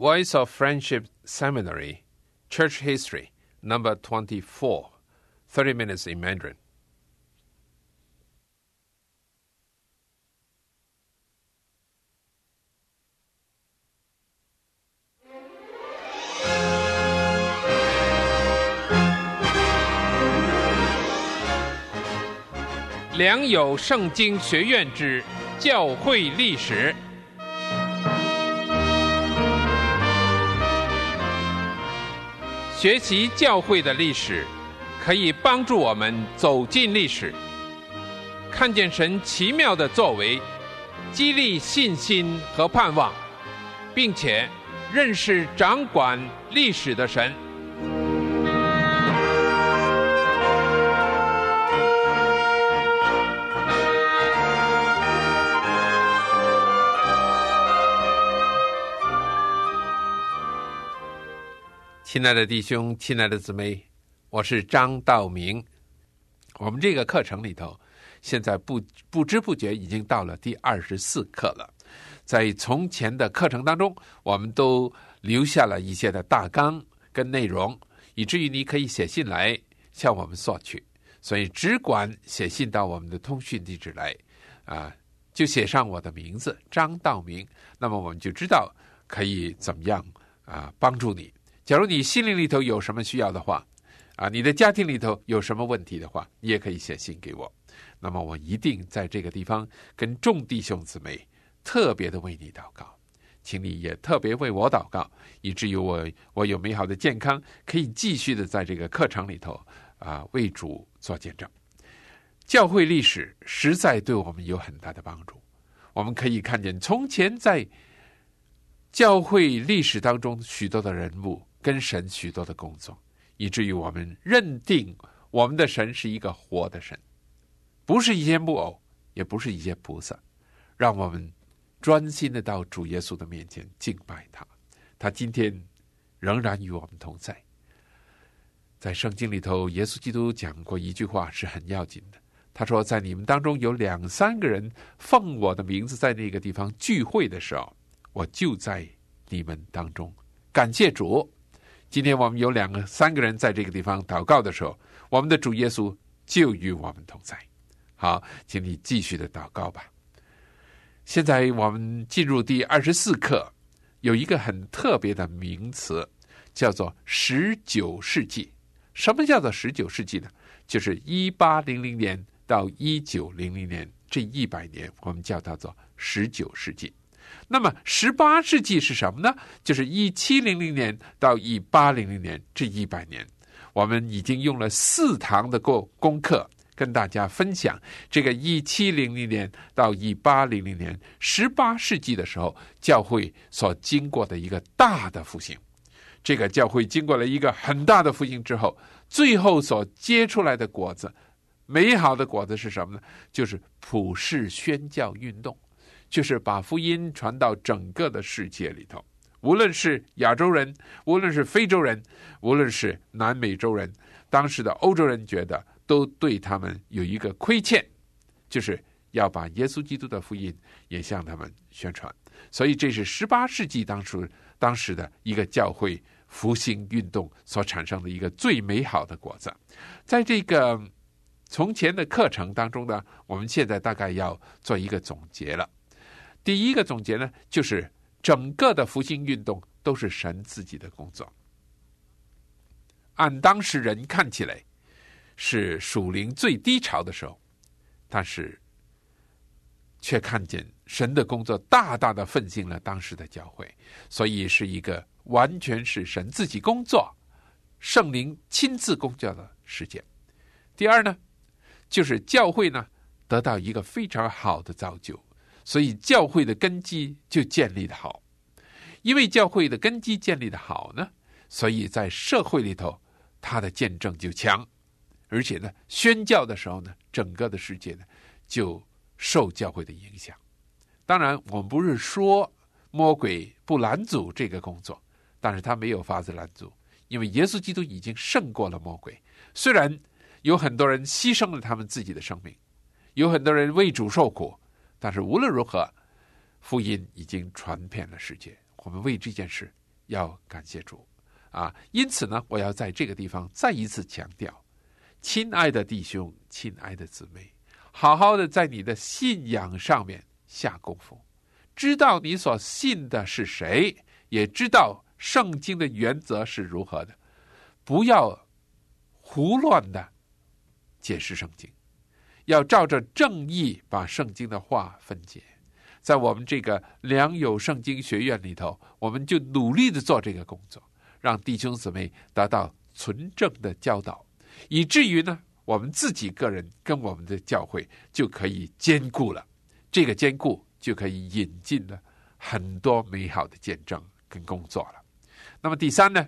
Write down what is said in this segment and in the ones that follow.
Voice of Friendship Seminary, Church History, number 24, 30 minutes in Mandarin. 良友圣经学院之教会历史。学习教会的历史，可以帮助我们走进历史，看见神奇妙的作为，激励信心和盼望，并且认识掌管历史的神。亲爱的弟兄，亲爱的姊妹，我是张道明。我们这个课程里头，现在不知不觉已经到了第24课了。在从前的课程当中，我们都留下了一些的大纲跟内容，以至于你可以写信来向我们索取。所以只管写信到我们的通讯地址来，就写上我的名字张道明，那么我们就知道可以怎么样帮助你。假如你心灵里头有什么需要的话，你的家庭里头有什么问题的话，你也可以写信给我。那么我一定在这个地方跟众弟兄姊妹特别的为你祷告，请你也特别为我祷告，以至于我有美好的健康，可以继续的在这个课程里头为主做见证。教会历史实在对我们有很大的帮助，我们可以看见从前在教会历史当中许多的人物跟神许多的工作，以至于我们认定我们的神是一个活的神，不是一些木偶，也不是一些菩萨。让我们专心的到主耶稣的面前敬拜他，他今天仍然与我们同在。在圣经里头，耶稣基督讲过一句话是很要紧的，他说在你们当中有2-3个人奉我的名字在那个地方聚会的时候，我就在你们当中。感谢主，今天我们有2-3个人在这个地方祷告的时候，我们的主耶稣就与我们同在。好，请你继续的祷告吧。现在我们进入第24课，有一个很特别的名词，叫做19世纪。什么叫做19世纪呢？就是1800年到1900年这100年，我们叫它做19世纪。那么18世纪是什么呢？就是1700年到1800年这100年。我们已经用了4堂的功课跟大家分享这个1700年到1800年18世纪的时候，教会所经过的一个大的复兴。这个教会经过了一个很大的复兴之后，最后所结出来的果子，美好的果子是什么呢？就是普世宣教运动，就是把福音传到整个的世界里头，无论是亚洲人，无论是非洲人，无论是南美洲人，当时的欧洲人觉得都对他们有一个亏欠，就是要把耶稣基督的福音也向他们宣传。所以这是18世纪当时的一个教会复兴运动所产生的一个最美好的果子。在这个从前的课程当中呢，我们现在大概要做一个总结了。第一个总结呢，就是整个的复兴运动都是神自己的工作。按当时人看起来是属灵最低潮的时候，但是却看见神的工作大大的奋兴了当时的教会，所以是一个完全是神自己工作，圣灵亲自工作的事件。第二呢，就是教会呢得到一个非常好的造就，所以教会的根基就建立得好。因为教会的根基建立得好呢，所以在社会里头它的见证就强，而且呢宣教的时候呢，整个的世界呢就受教会的影响。当然我们不是说魔鬼不拦阻这个工作，但是他没有法子拦阻，因为耶稣基督已经胜过了魔鬼。虽然有很多人牺牲了他们自己的生命，有很多人为主受苦，但是无论如何福音已经传遍了世界。我们为这件事要感谢主因此呢，我要在这个地方再一次强调，亲爱的弟兄，亲爱的姊妹，好好的在你的信仰上面下功夫，知道你所信的是谁，也知道圣经的原则是如何的，不要胡乱的解释圣经，要照着正义把圣经的话分解。在我们这个良友圣经学院里头，我们就努力的做这个工作，让弟兄姊妹得到纯正的教导，以至于呢，我们自己个人跟我们的教会就可以兼顾了。这个兼顾就可以引进了很多美好的见证跟工作了。那么第三呢，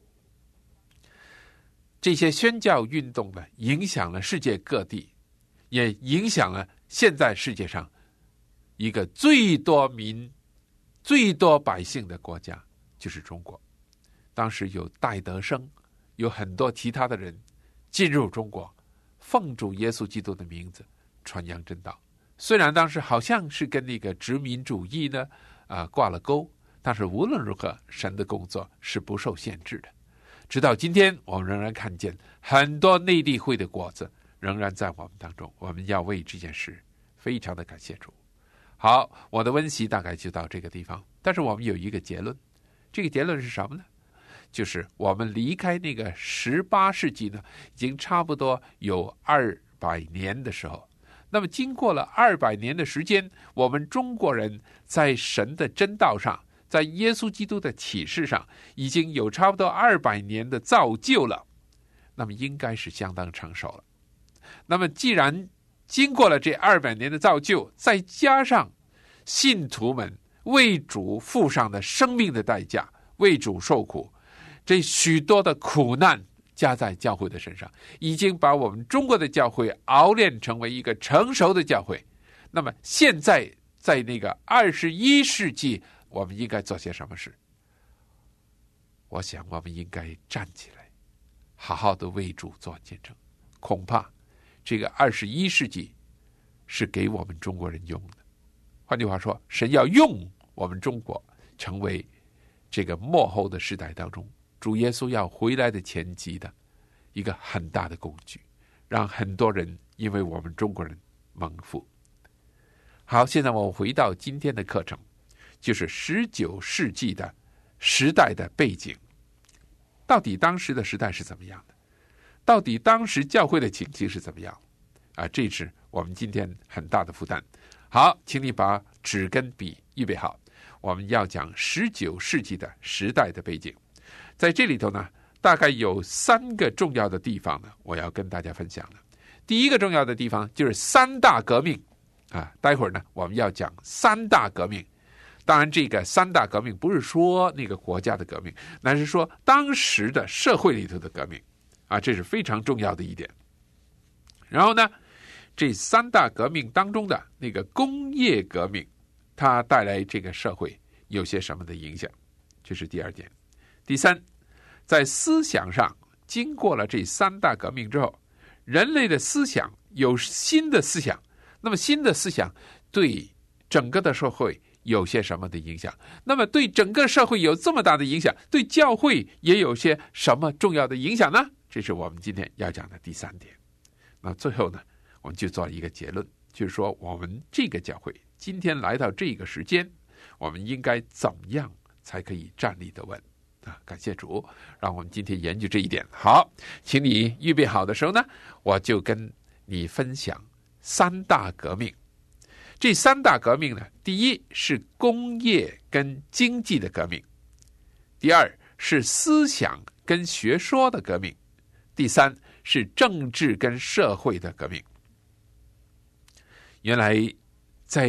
这些宣教运动呢，影响了世界各地，也影响了现在世界上一个最多百姓的国家，就是中国。当时有戴德生，有很多其他的人进入中国，奉主耶稣基督的名字传扬真道。虽然当时好像是跟那个殖民主义呢挂了钩，但是无论如何，神的工作是不受限制的。直到今天，我们仍然看见很多内地会的果子仍然在我们当中，我们要为这件事非常的感谢主。好，我的温习大概就到这个地方，但是我们有一个结论，这个结论是什么呢？就是我们离开那个18世纪呢，已经差不多有200年的时候。那么经过了200年的时间，我们中国人在神的真道上，在耶稣基督的启示上，已经有差不多200年的造就了，那么应该是相当成熟了。那么既然经过了这200年的造就，再加上信徒们为主付上的生命的代价，为主受苦，这许多的苦难加在教会的身上，已经把我们中国的教会熬炼成为一个成熟的教会。那么现在在那个21世纪，我们应该做些什么事？我想我们应该站起来，好好的为主做见证。恐怕这个21世纪是给我们中国人用的。换句话说，神要用我们中国成为这个末后的时代当中主耶稣要回来的前夕的一个很大的工具，让很多人因为我们中国人蒙福。好，现在我们回到今天的课程，就是19世纪的时代的背景。到底当时的时代是怎么样的？到底当时教会的情形是怎么样这是我们今天很大的负担。好，请你把纸跟笔预备好，我们要讲19世纪的时代的背景。在这里头呢，大概有3个重要的地方呢，我要跟大家分享的。第一个重要的地方就是3大革命待会儿呢，我们要讲3大革命。当然这个3大革命不是说那个国家的革命，那是说当时的社会里头的革命这是非常重要的一点。然后呢，这3大革命当中的那个工业革命，它带来这个社会有些什么的影响，这是第2点。第3，在思想上，经过了这3大革命之后，人类的思想有新的思想，那么新的思想对整个的社会有些什么的影响？那么对整个社会有这么大的影响，对教会也有些什么重要的影响呢？这是我们今天要讲的第3点。那最后呢，我们就做一个结论，就是说我们这个教会今天来到这个时间，我们应该怎么样才可以站立得稳感谢主，让我们今天研究这一点。好，请你预备好的时候呢，我就跟你分享3大革命。这3大革命呢，第一是工业跟经济的革命，第2是思想跟学说的革命，第3是政治跟社会的革命。原来在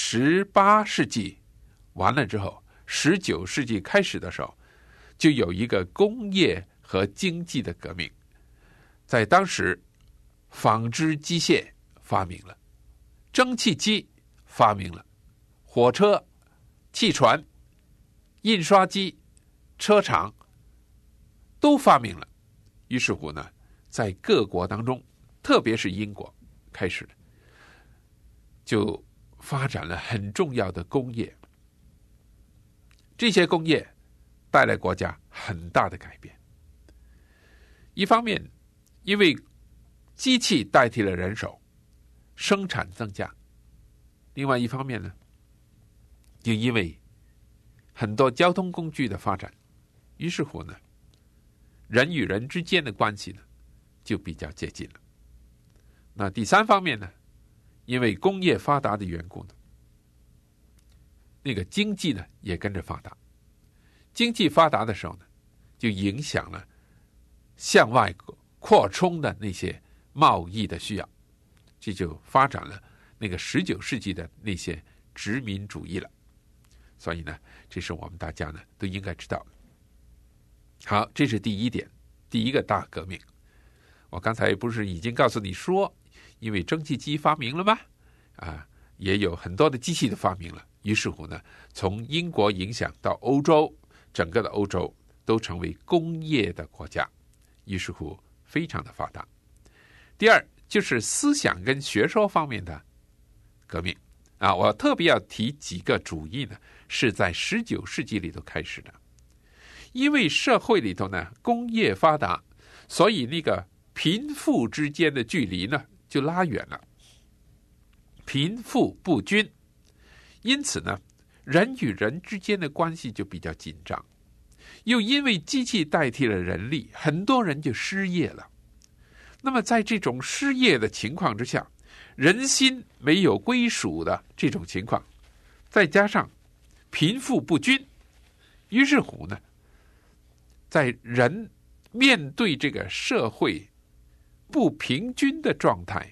18世纪完了之后，19世纪开始的时候，就有一个工业和经济的革命。在当时，纺织机械发明了，蒸汽机发明了，火车、汽船、印刷机、车厂都发明了。于是乎呢，在各国当中，特别是英国开始就发展了很重要的工业。这些工业带来国家很大的改变。一方面，因为机器代替了人手，生产增加；另外一方面呢，就因为很多交通工具的发展，于是乎呢，人与人之间的关系呢就比较接近了。那第三方面呢，因为工业发达的缘故呢，那个经济呢也跟着发达。经济发达的时候呢，就影响了向外扩充的那些贸易的需要，这就发展了那个19世纪的那些殖民主义了。所以呢，这是我们大家呢都应该知道的。好，这是第一点，第一个大革命。我刚才不是已经告诉你说，因为蒸汽机发明了吗？也有很多的机器的发明了。于是乎呢，从英国影响到欧洲，整个的欧洲都成为工业的国家，于是乎非常的发达。第二，就是思想跟学说方面的革命我特别要提几个主义呢，是在19世纪里头开始的。因为社会里头呢工业发达，所以那个贫富之间的距离呢就拉远了，贫富不均，因此呢人与人之间的关系就比较紧张。又因为机器代替了人力，很多人就失业了。那么在这种失业的情况之下，人心没有归属的这种情况，再加上贫富不均，于是乎呢，在人面对这个社会不平均的状态，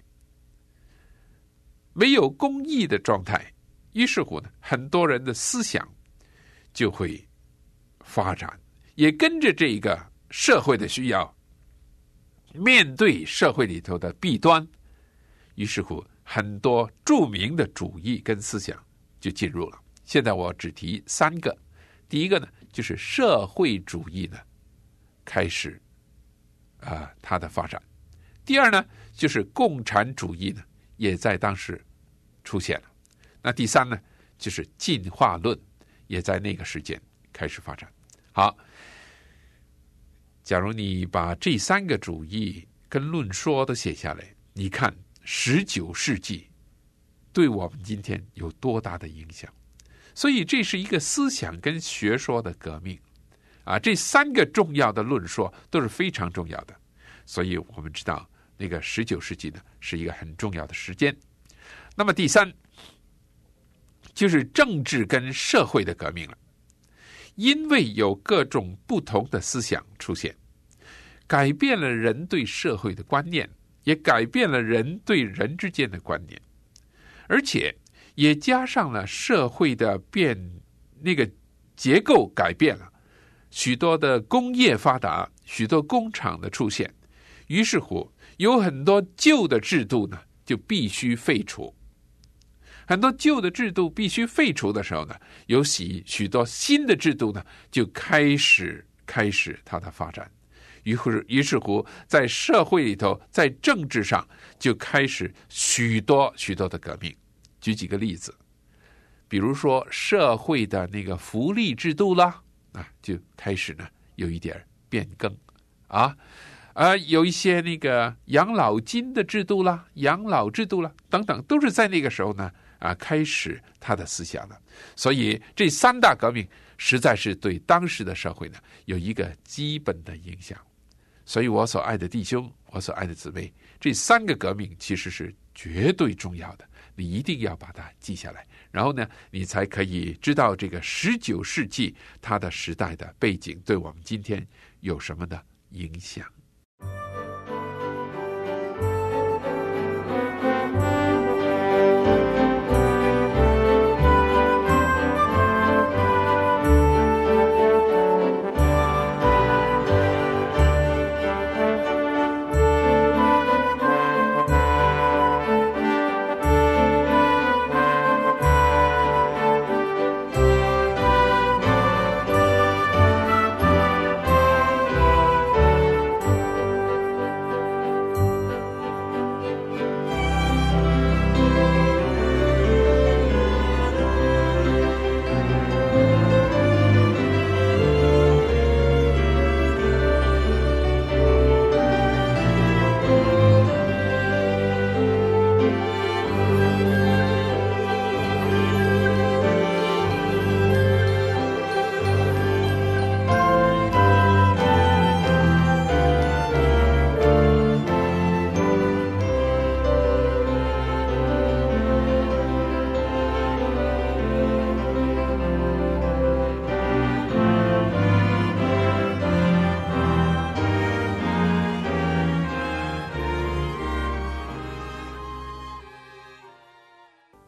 没有公义的状态，于是乎呢，很多人的思想就会发展，也跟着这个社会的需要，面对社会里头的弊端，于是乎很多著名的主义跟思想就进入了。现在我只提3个。第一个呢，就是社会主义呢开始它的发展。第二呢，就是共产主义呢也在当时出现了。那第三呢，就是进化论也在那个时间开始发展。好，假如你把这3个主义跟论说都写下来，你看19世纪对我们今天有多大的影响。所以这是一个思想跟学说的革命这3个重要的论说都是非常重要的。所以我们知道那个19世纪呢是一个很重要的时间。那么第3就是政治跟社会的革命了。因为有各种不同的思想出现，改变了人对社会的观念，也改变了人对人之间的观念，而且也加上了社会的那个结构改变了，许多的工业发达，许多工厂的出现，于是乎有很多旧的制度呢就必须废除。很多旧的制度必须废除的时候呢，有许多新的制度呢就开始它的发展。于是乎在社会里头，在政治上就开始许多的革命。举几个例子，比如说社会的那个福利制度啦就开始呢有一点变更有一些那个养老金的制度啦，养老制度啦等等，都是在那个时候呢开始他的思想了。所以这3大革命实在是对当时的社会呢有一个基本的影响。所以我所爱的弟兄，我所爱的姊妹，这3个革命其实是绝对重要的，你一定要把它记下来，然后呢你才可以知道这个19世纪它的时代的背景对我们今天有什么的影响。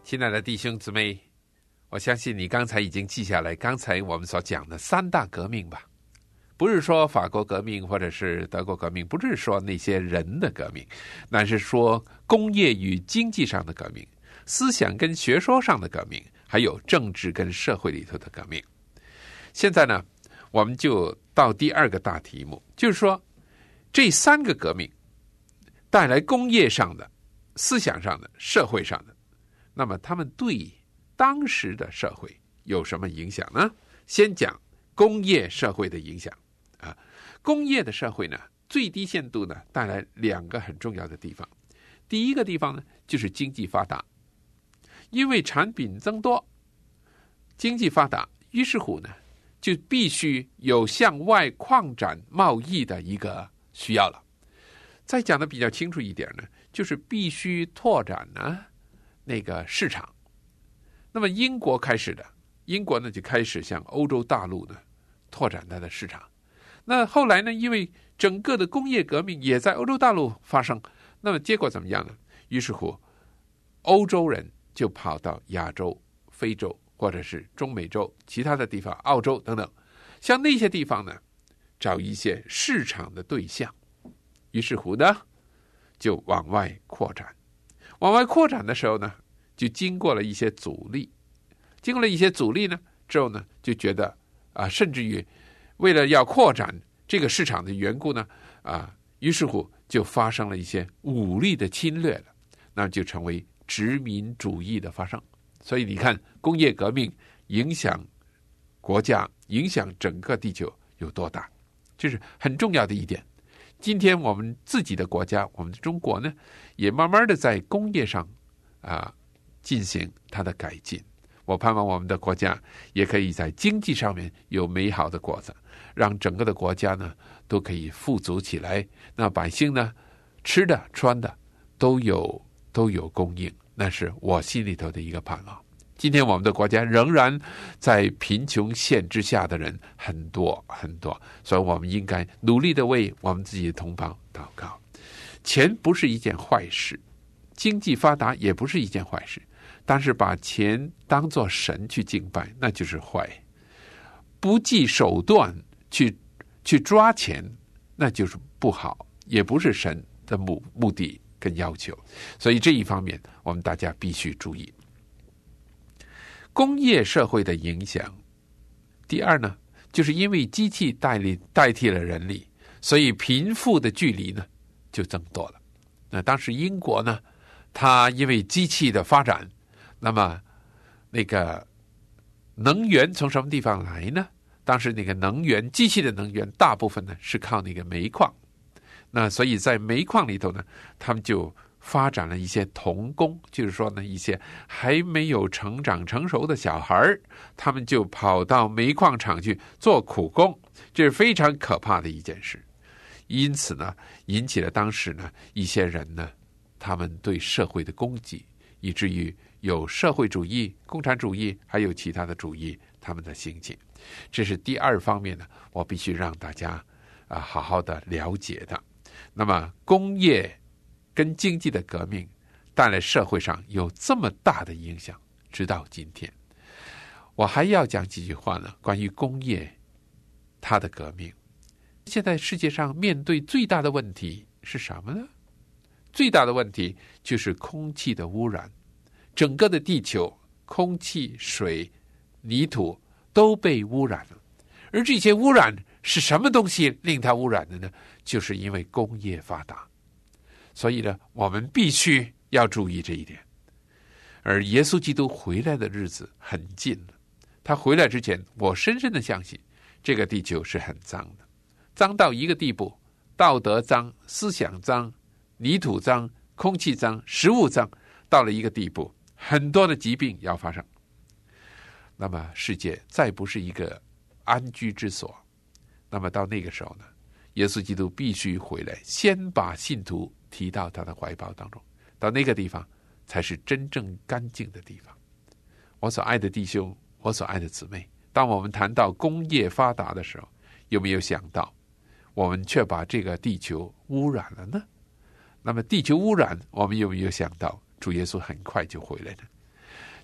亲爱的弟兄姊妹，我相信你刚才已经记下来刚才我们所讲的三大革命吧？不是说法国革命或者是德国革命，不是说那些人的革命，那是说工业与经济上的革命，思想跟学说上的革命，还有政治跟社会里头的革命。现在呢，我们就到第二个大题目，就是说这三个革命带来工业上的、思想上的、社会上的，那么他们对当时的社会有什么影响呢？先讲工业社会的影响啊。工业的社会呢，最低限度呢带来两个很重要的地方。第一个地方呢，就是经济发达，因为产品增多，经济发达，于是乎呢，就必须有向外扩展贸易的一个需要了。再讲的比较清楚一点呢，就是必须拓展呢那个市场。那么英国开始的，英国呢就开始向欧洲大陆呢拓展它的市场。那后来呢，因为整个的工业革命也在欧洲大陆发生，那么结果怎么样呢？于是乎，欧洲人就跑到亚洲、非洲或者是中美洲其他的地方，澳洲等等，像那些地方呢，找一些市场的对象，于是乎呢，就往外扩展。往外扩展的时候呢，就经过了一些阻力，呢之后呢，就觉得甚至于为了要扩展这个市场的缘故呢，于是乎就发生了一些武力的侵略了，那就成为殖民主义的发生。所以你看，工业革命影响国家、影响整个地球有多大，这是很重要的一点。今天我们自己的国家，我们的中国呢，也慢慢的在工业上进行它的改进。我盼望我们的国家也可以在经济上面有美好的果子，让整个的国家呢都可以富足起来，那百姓呢吃的穿的都有供应，那是我心里头的一个盼望。今天我们的国家仍然在贫穷线之下的人很多很多，所以我们应该努力的为我们自己的同胞祷告。钱不是一件坏事，经济发达也不是一件坏事，但是把钱当作神去敬拜，那就是坏。不计手段去抓钱，那就是不好，也不是神的目的跟要求。所以这一方面我们大家必须注意。工业社会的影响，第二呢，就是因为机器代替了人力，所以贫富的距离呢就增多了。那当时英国呢，它因为机器的发展，那么那个能源从什么地方来呢？当时那个能源，机器的能源大部分呢是靠那个煤矿，那所以在煤矿里头呢，他们就发展了一些童工，就是说呢，一些还没有成长成熟的小孩，他们就跑到煤矿厂去做苦工，这是非常可怕的一件事。因此呢，引起了当时呢一些人呢，他们对社会的攻击，以至于有社会主义、共产主义，还有其他的主义他们的兴起。这是第二方面呢，我必须让大家好好的了解的。那么工业跟经济的革命带来社会上有这么大的影响，直到今天。我还要讲几句话呢，关于工业它的革命。现在世界上面对最大的问题是什么呢？最大的问题就是空气的污染。整个的地球，空气、水、泥土都被污染了。而这些污染是什么东西令它污染的呢？就是因为工业发达。所以呢，我们必须要注意这一点。而耶稣基督回来的日子很近了。他回来之前，我深深的相信这个地球是很脏的，脏到一个地步，道德脏、思想脏、泥土脏、空气脏、食物脏，到了一个地步，很多的疾病要发生。那么世界再不是一个安居之所。那么到那个时候呢，耶稣基督必须回来，先把信徒提到他的怀抱当中，到那个地方才是真正干净的地方。我所爱的弟兄，我所爱的姊妹，当我们谈到工业发达的时候，有没有想到我们却把这个地球污染了呢？那么地球污染，我们有没有想到主耶稣很快就回来呢？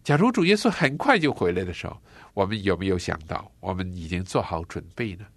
假如主耶稣很快就回来的时候，我们有没有想到我们已经做好准备呢？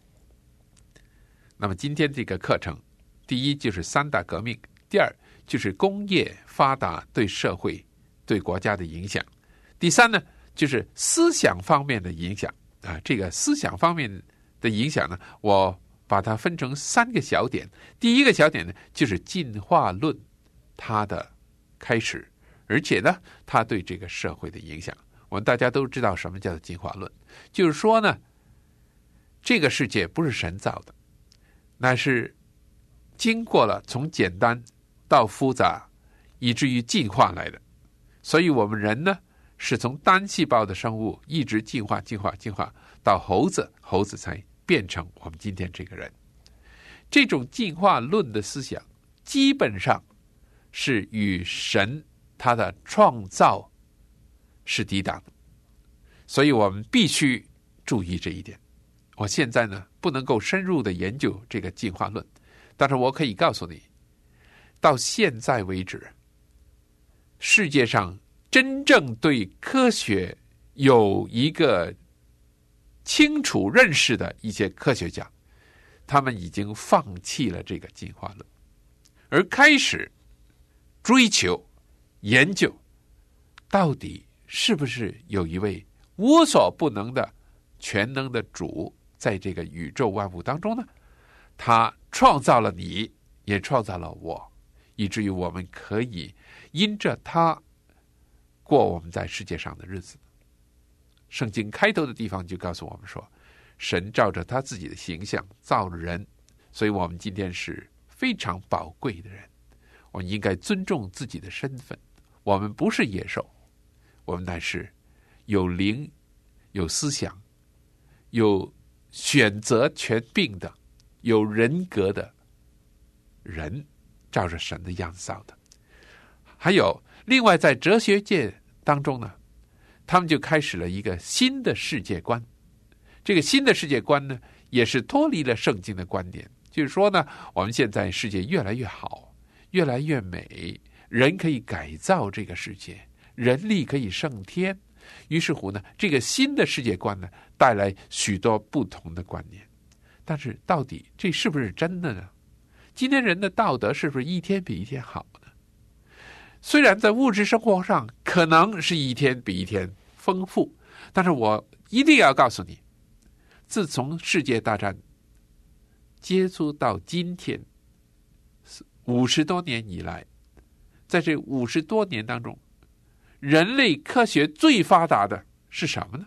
那么今天这个课程，第一就是三大革命，第二就是工业发达对社会对国家的影响，第三呢就是思想方面的影响啊。这个思想方面的影响呢，我把它分成三个小点。第一个小点呢，就是进化论它的开始，而且呢它对这个社会的影响。我们大家都知道什么叫做进化论，就是说呢，这个世界不是神造的，那是经过了从简单到复杂以至于进化来的。所以我们人呢是从单细胞的生物一直进化到猴子，猴子才变成我们今天这个人。这种进化论的思想基本上是与神他的创造是抵挡的，所以我们必须注意这一点。我现在呢不能够深入的研究这个进化论，但是我可以告诉你，到现在为止，世界上真正对科学有一个清楚认识的一些科学家，他们已经放弃了这个进化论，而开始追求研究到底是不是有一位无所不能的全能的主在这个宇宙万物当中呢？他创造了你，也创造了我，以至于我们可以因着他过我们在世界上的日子。圣经开头的地方就告诉我们说，神照着他自己的形象造了人，所以我们今天是非常宝贵的人，我们应该尊重自己的身份。我们不是野兽，我们乃是有灵、有思想、有选择权柄的、有人格的人，照着神的样子造的。还有另外在哲学界当中呢，他们就开始了一个新的世界观。这个新的世界观呢，也是脱离了圣经的观点，就是说呢，我们现在世界越来越好，越来越美，人可以改造这个世界，人力可以胜天。于是乎呢，这个新的世界观呢，带来许多不同的观念。但是到底这是不是真的呢？今天人的道德是不是一天比一天好呢？虽然在物质生活上可能是一天比一天丰富，但是我一定要告诉你，自从世界大战接触到今天50多年以来，在这50多年当中，人类科学最发达的是什么呢？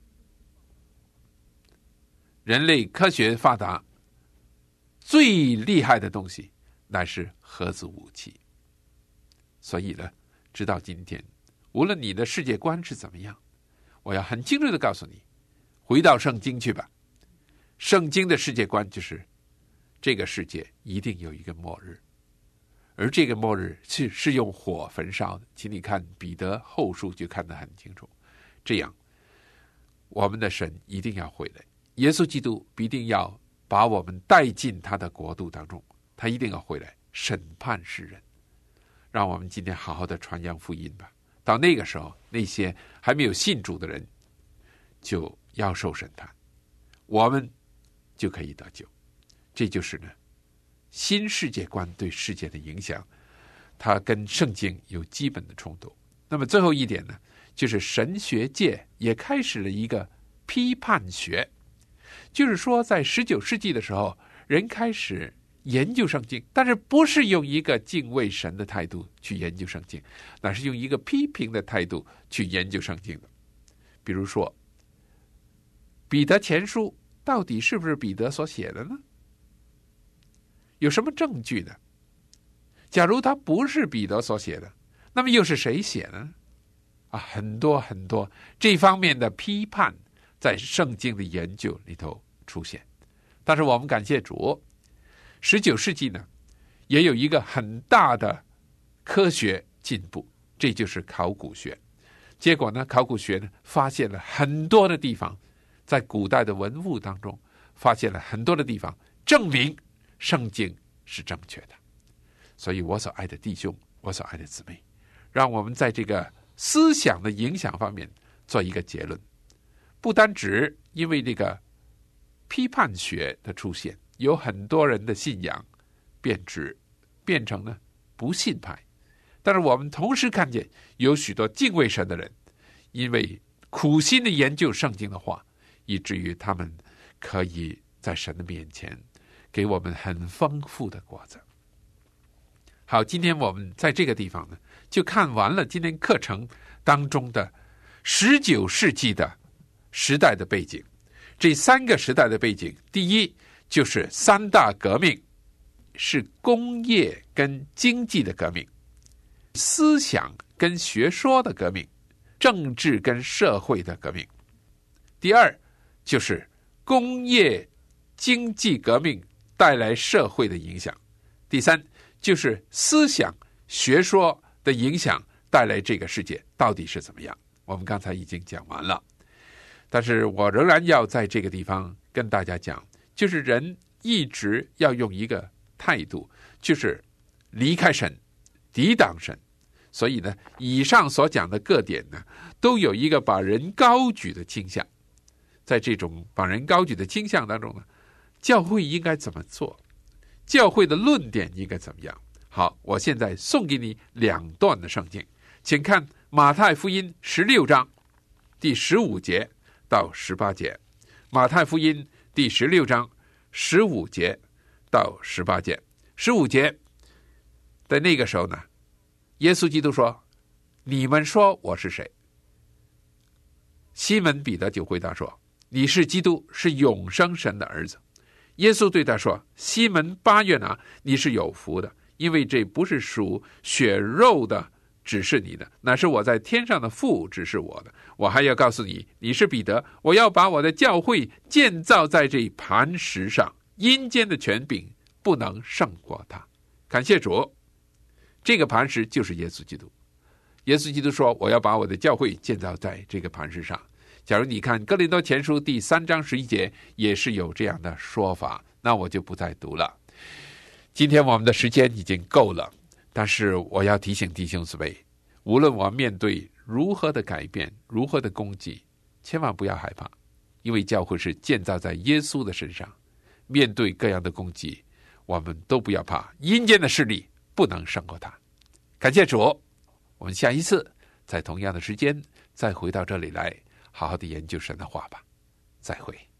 人类科学发达最厉害的东西乃是核子武器。所以呢，直到今天，无论你的世界观是怎么样，我要很清楚的告诉你，回到圣经去吧。圣经的世界观就是这个世界一定有一个末日，而这个末日是用火焚烧的。请你看彼得后书就看得很清楚。这样我们的神一定要回来，耶稣基督必定要把我们带进他的国度当中，他一定要回来审判世人。让我们今天好好的传扬福音吧。到那个时候，那些还没有信主的人就要受审判，我们就可以得救。这就是呢，新世界观对世界的影响，它跟圣经有基本的冲突。那么最后一点呢，就是神学界也开始了一个批判学，就是说在19世纪的时候，人开始研究圣经，但是不是用一个敬畏神的态度去研究圣经，乃是用一个批评的态度去研究圣经的。比如说彼得前书到底是不是彼得所写的呢？有什么证据呢？假如他不是彼得所写的，那么又是谁写的呢？很多很多这方面的批判在圣经的研究里头出现。但是我们感谢主，19世纪呢也有一个很大的科学进步，这就是考古学。结果呢，考古学呢发现了很多的地方，在古代的文物当中发现了很多的地方，证明圣经是正确的。所以我所爱的弟兄，我所爱的姊妹，让我们在这个思想的影响方面做一个结论。不单只因为这个批判学的出现，有很多人的信仰变成呢不信派，但是我们同时看见有许多敬畏神的人，因为苦心的研究圣经的话，以至于他们可以在神的面前给我们很丰富的果子。好，今天我们在这个地方呢，就看完了今天课程当中的19世纪的时代的背景。这3个时代的背景，第一就是3大革命，是工业跟经济的革命，思想跟学说的革命，政治跟社会的革命。第二就是工业经济革命带来社会的影响。第三就是思想学说的影响带来这个世界到底是怎么样，我们刚才已经讲完了。但是我仍然要在这个地方跟大家讲，就是人一直要用一个态度，就是离开神，抵挡神。所以呢，以上所讲的各点呢，都有一个把人高举的倾向。在这种把人高举的倾向当中呢，教会应该怎么做？教会的论点应该怎么样？好，我现在送给你2段的圣经，请看马太福音16章第15节到18节。马太福音第16章15节到18节。15节在那个时候呢，耶稣基督说：你们说我是谁？西门彼得就回答说：你是基督，是永生神的儿子。耶稣对他说：西门巴约拿，你是有福的，因为这不是属血肉的指示你的，乃是我在天上的父指示我的。我还要告诉你，你是彼得，我要把我的教会建造在这磐石上，阴间的权柄不能胜过他。感谢主，这个磐石就是耶稣基督。耶稣基督说：我要把我的教会建造在这个磐石上。假如你看哥林多前书第3章11节也是有这样的说法，那我就不再读了。今天我们的时间已经够了，但是我要提醒弟兄姊妹，无论我面对如何的改变，如何的攻击，千万不要害怕，因为教会是建造在耶稣的身上。面对各样的攻击，我们都不要怕，阴间的势力不能胜过他。感谢主，我们下一次在同样的时间再回到这里来，好好的研究神的话吧。再会。